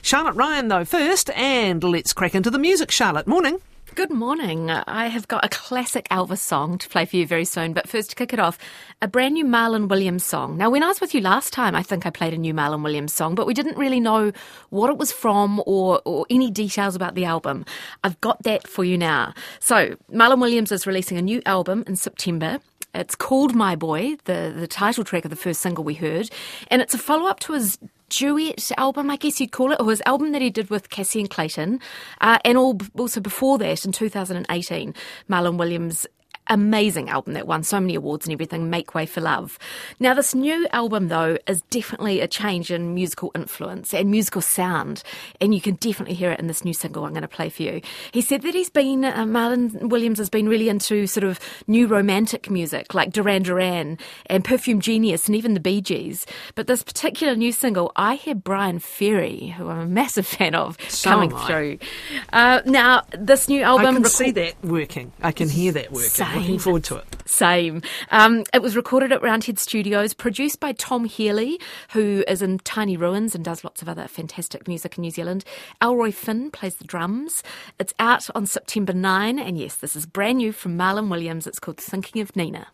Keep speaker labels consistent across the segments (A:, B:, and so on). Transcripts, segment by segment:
A: Charlotte Ryan, though, first, and let's crack into the music. Charlotte, morning.
B: Good morning. I have got a classic Elvis song to play for you very soon, but first to kick it off, a brand new Marlon Williams song. Now, when I was with you last time, I think I played a new Marlon Williams song, but we didn't really know what it was from or any details about the album. I've got that for you now. So, Marlon Williams is releasing a new album in September. It's called My Boy, the title track of the first single we heard, and it's a follow-up to his duet album, I guess you'd call it, or his album that he did with Cassie and Clayton, and also before that, in 2018, Marlon Williams' amazing album that won so many awards and everything, Make Way for Love. Now, this new album, though, is definitely a change in musical influence and musical sound, and you can definitely hear it in this new single I'm going to play for you. He said that Marlon Williams has been really into sort of new romantic music, like Duran Duran and Perfume Genius and even the Bee Gees. But this particular new single, I hear Bryan Ferry, who I'm a massive fan of, coming through. Now, this new album...
A: I can see that working. I can hear that working. Looking forward to it.
B: Same. It was recorded at Roundhead Studios, produced by Tom Healy, who is in Tiny Ruins and does lots of other fantastic music in New Zealand. Elroy Finn plays the drums. It's out on September 9, and yes, this is brand new from Marlon Williams. It's called Thinking of Nina.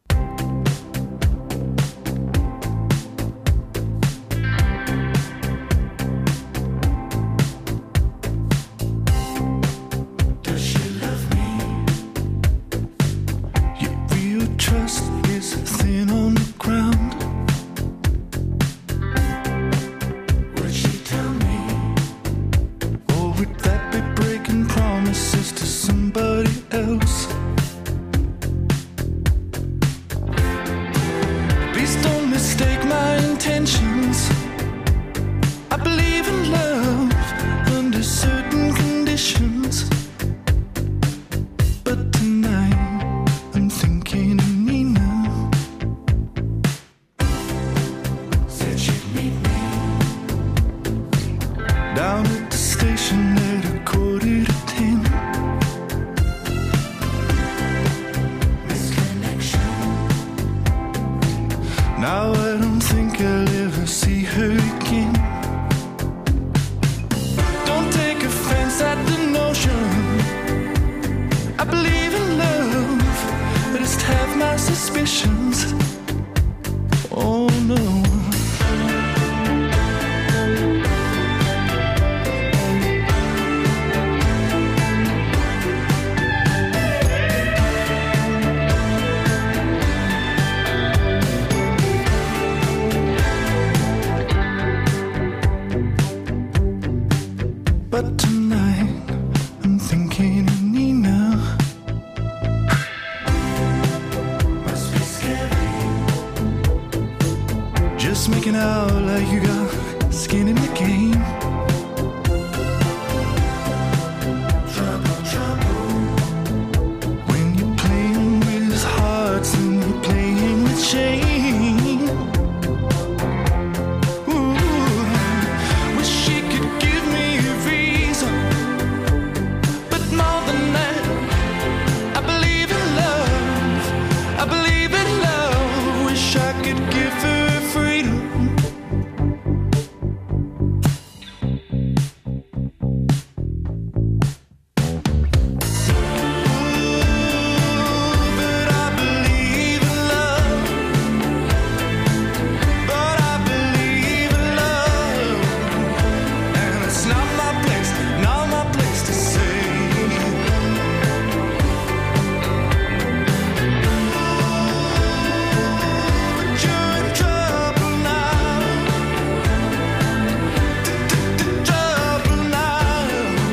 C: Trust is thin on the ground. Would she tell me? Or would that be breaking promises to somebody else? Please don't mistake my intentions. I believe in love under certain conditions. But tonight I'm thinking of Nina. Said she'd meet me down at the station at 9:45. Misconnection. Now I don't think I'll ever see her again. Don't take offense at the notion. I believe in love, I just have my suspicions. Oh no. But tonight I'm thinking of Nina. Must be scary. Just making out like you got skin in the game. Trouble, trouble. When you're playing with hearts and you're playing with shame. Ooh, wish she could give me a reason. But more than that, I believe in love. I believe in love. Wish I could give her freedom. But I believe in love. But I believe in love. And it's not my place to say. But you're in trouble now. Trouble now.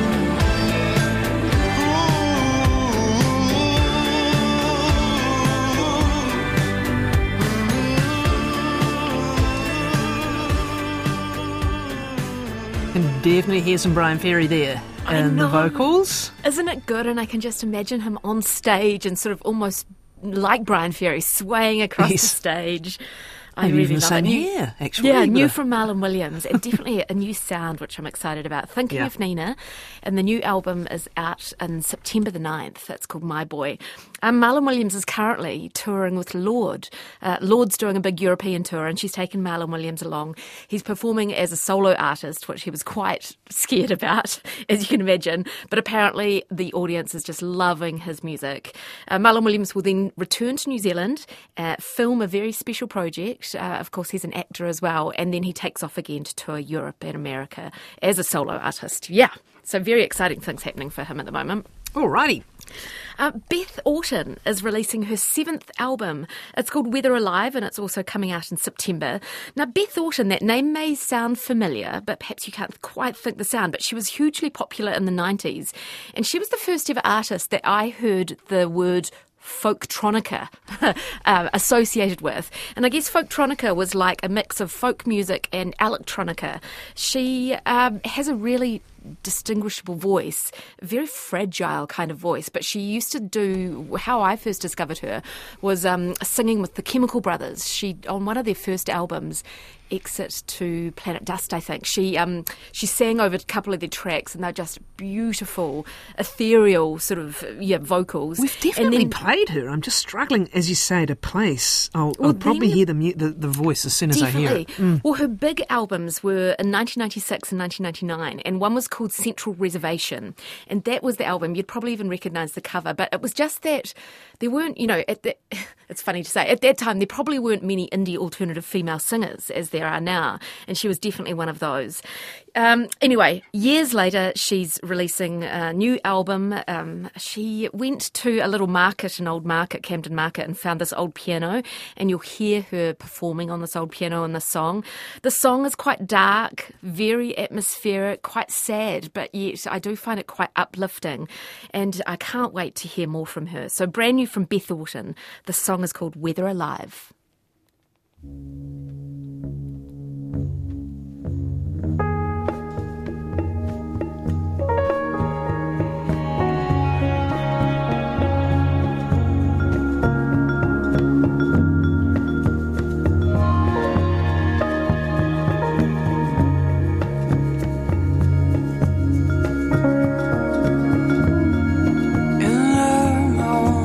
A: And definitely hear some Bryan Ferry there in the vocals.
B: Isn't it good? And I can just imagine him on stage and sort of almost like Bryan Ferry swaying across the stage. I
A: Maybe
B: really
A: even the
B: love
A: same
B: it.
A: hair, actually.
B: Yeah,
A: but-
B: new from Marlon Williams, and definitely a new sound, which I'm excited about. Thinking
A: Yeah.
B: of Nina, and the new album is out on September the 9th. It's called My Boy. Marlon Williams is currently touring with Lorde. Lorde's doing a big European tour, and she's taken Marlon Williams along. He's performing as a solo artist, which he was quite scared about, as you can imagine. But apparently the audience is just loving his music. Marlon Williams will then return to New Zealand, film a very special project. Of course, he's an actor as well. And then he takes off again to tour Europe and America as a solo artist. Yeah, so very exciting things happening for him at the moment.
A: Alrighty.
B: Beth Orton is releasing her 7th album. It's called Weather Alive, and it's also coming out in September. Now, Beth Orton, that name may sound familiar, but perhaps you can't quite think the sound, but she was hugely popular in the 90s. And she was the first ever artist that I heard the word folktronica associated with. And I guess folktronica was like a mix of folk music and electronica. She has a really distinguishable voice, a very fragile kind of voice, but she used to do, how I first discovered her was singing with the Chemical Brothers. She, on one of their first albums, Exit to Planet Dust, I think, she sang over a couple of their tracks, and they're just beautiful, ethereal sort of vocals.
A: We've definitely played her. I'm just struggling, as you say, to place. I'll probably hear the voice as soon as I hear it.
B: Well, her big albums were in 1996 and 1999, and one was called Central Reservation, and that was the album. You'd probably even recognise the cover, but it was just that there weren't, it's funny to say, at that time there probably weren't many indie alternative female singers as there are now, and she was definitely one of those. Anyway, years later, she's releasing a new album. She went to a little market, an old market, Camden Market, and found this old piano, and you'll hear her performing on this old piano in the song. The song is quite dark, very atmospheric, quite sad, but yet I do find it quite uplifting, and I can't wait to hear more from her. So brand new from Beth Orton. The song is called Weather Alive.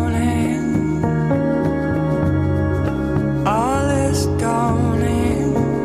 C: All is gone in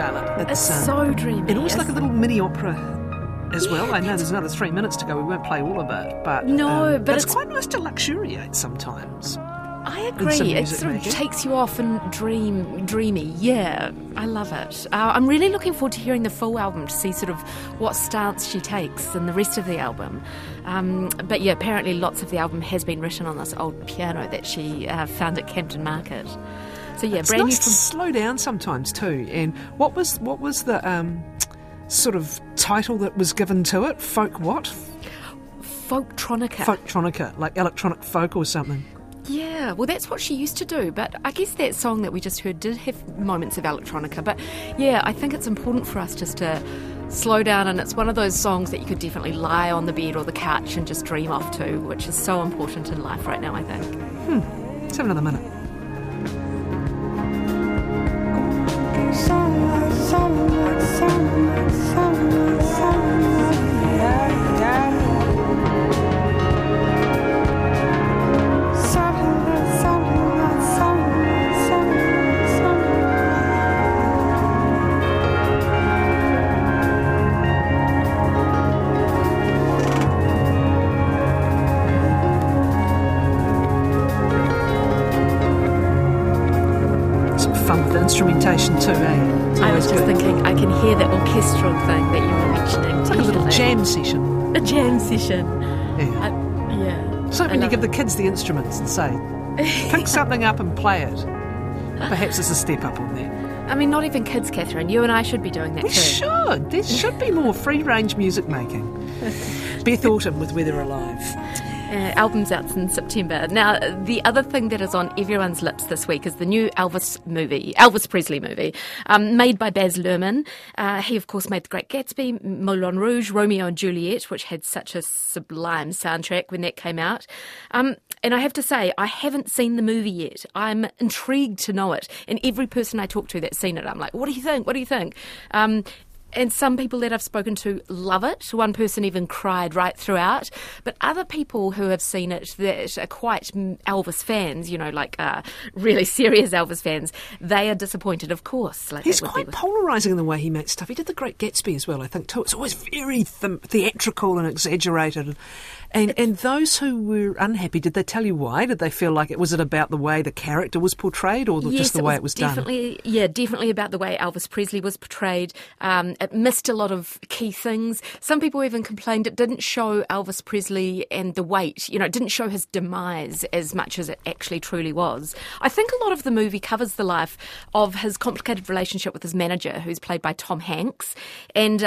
A: Charlotte.
B: It's so dreamy.
A: And almost like a little mini opera as well. I know there's another 3 minutes to go. We won't play all of it, but
B: but
A: it's quite nice to luxuriate sometimes.
B: I agree. It sort of takes you off and dreamy. Yeah, I love it. I'm really looking forward to hearing the full album to see sort of what stance she takes in the rest of the album. But yeah, apparently lots of the album has been written on this old piano that she found at Campden Market. So yeah,
A: it's
B: brand
A: nice
B: new
A: to slow down sometimes too. And what was the sort of title that was given to it? Folk what?
B: Folktronica.
A: Folktronica, like electronic folk or something.
B: Yeah, well, that's what she used to do, but I guess that song that we just heard did have moments of electronica. But yeah, I think it's important for us just to slow down, and it's one of those songs that you could definitely lie on the bed or the couch and just dream off to, which is so important in life right now, I think.
A: Let's have another minute. Instrumentation too, eh?
B: I was just thinking, I can hear that orchestral thing that you were mentioning.
A: It's like a little jam session.
B: A jam session.
A: Yeah.
B: Yeah.
A: So when you give the kids the instruments and say, pick something up and play it, perhaps it's a step up on that.
B: I mean, not even kids, Catherine. You and I should be doing that
A: we
B: too.
A: Should. There should be more free-range music making. Beth Autumn with Weather Alive.
B: Album's out in September. Now, the other thing that is on everyone's lips this week is the new Elvis Presley movie, made by Baz Luhrmann. He, of course, made The Great Gatsby, Moulin Rouge, Romeo and Juliet, which had such a sublime soundtrack when that came out. And I have to say, I haven't seen the movie yet. I'm intrigued to know it. And every person I talk to that's seen it, I'm like, what do you think? What do you think? And some people that I've spoken to love it. One person even cried right throughout. But other people who have seen it that are quite Elvis fans, you know, like really serious Elvis fans, they are disappointed, of course. Like
A: he's quite polarising in the way he makes stuff. He did The Great Gatsby as well, I think, too. It's always very theatrical and exaggerated. And those who were unhappy, did they tell you why? Did they feel like was it about the way the character was portrayed or just the way it was done?
B: Yeah, definitely about the way Elvis Presley was portrayed. It missed a lot of key things. Some people even complained it didn't show Elvis Presley and the weight. You know, it didn't show his demise as much as it actually truly was. I think a lot of the movie covers the life of his complicated relationship with his manager, who's played by Tom Hanks. And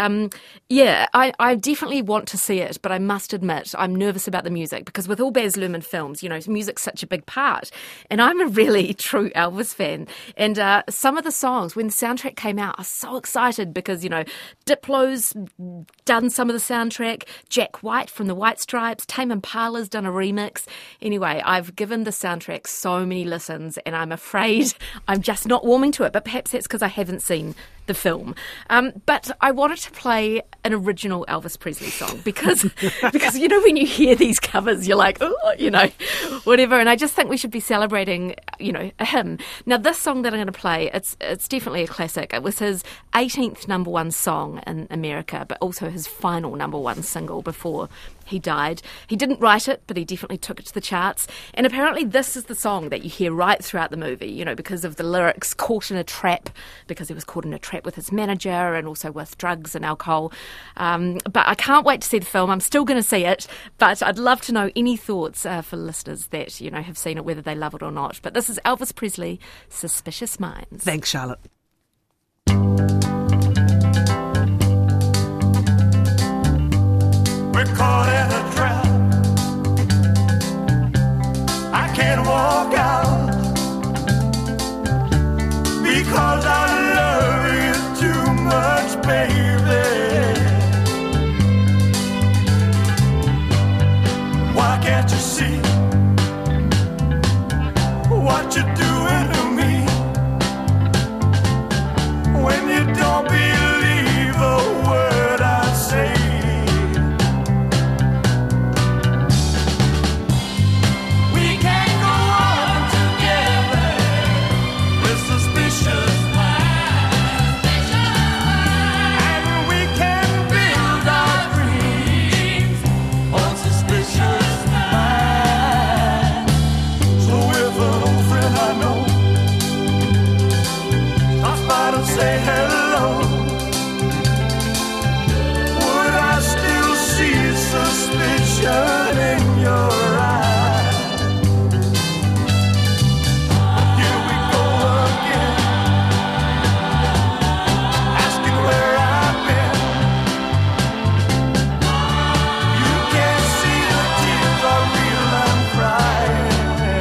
B: I definitely want to see it, but I must admit I'm nervous about the music because with all Baz Luhrmann films, you know, music's such a big part. And I'm a really true Elvis fan. And some of the songs, when the soundtrack came out, I was so excited because, you know, Diplo's done some of the soundtrack, Jack White from the White Stripes, Tame Impala's done a remix. Anyway, I've given the soundtrack so many listens and I'm afraid I'm just not warming to it. But perhaps that's because I haven't seen the film. But I wanted to play an original Elvis Presley song because you know, when you hear these covers, you're like, oh, you know, whatever. And I just think we should be celebrating, you know, a hymn. Now, this song that I'm going to play, it's definitely a classic. It was his 18th number one song in America, but also his final number one single before he died. He didn't write it, but he definitely took it to the charts. And apparently this is the song that you hear right throughout the movie, you know, because of the lyrics, caught in a trap, because he was caught in a trap with his manager and also with drugs and alcohol. But I can't wait to see the film. I'm still going to see it, but I'd love to know any thoughts for listeners that, you know, have seen it, whether they love it or not. But this is Elvis Presley, Suspicious Minds.
A: Thanks, Charlotte.
C: We're caught in a trap. I can't walk out because I love you too much, baby. Why can't you see what you're doing to me? hello, would I still see suspicion in your eyes? Here we go again, asking where I've been. You can't see the tears are real, I'm crying.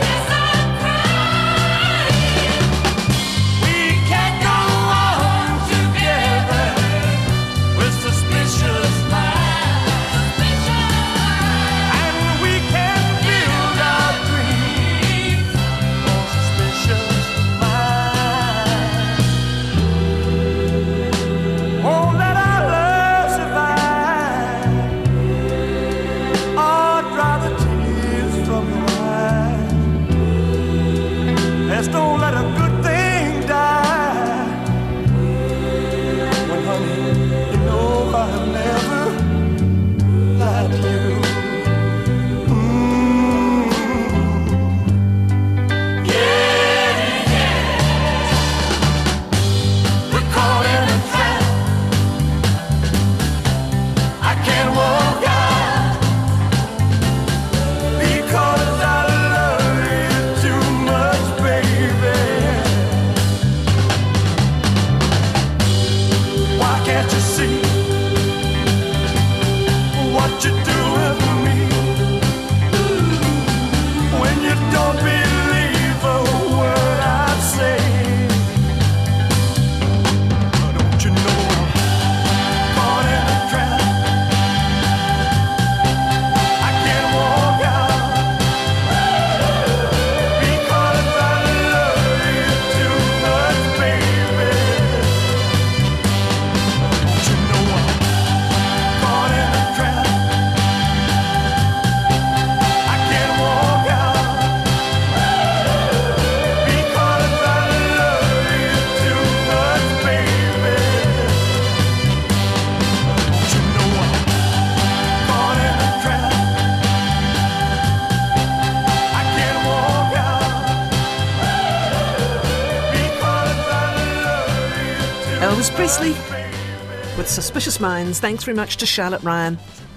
C: We can't go on together with suspicious minds, and we can't build our dreams on suspicious minds. Won't let our love survive, or dry the tears from your eyes. Let's don't let a good thing die. When, honey, you know I have never lied to you. Yeah, we're caught in a trap. I can't walk out because I love you too much, baby. Why can't you see what you're doing to me? When you don't believe a word I say, don't you know I'm caught in a trap? I can't walk out because I love you too much, baby. Don't you know I'm caught in a trap? I can't walk out because I love you too much, baby. Don't you know I'm caught in a trap? I can't walk out because I love you too
A: Elvis Presley
C: much, baby.
A: with Suspicious Minds. Thanks very much to Charlotte Ryan.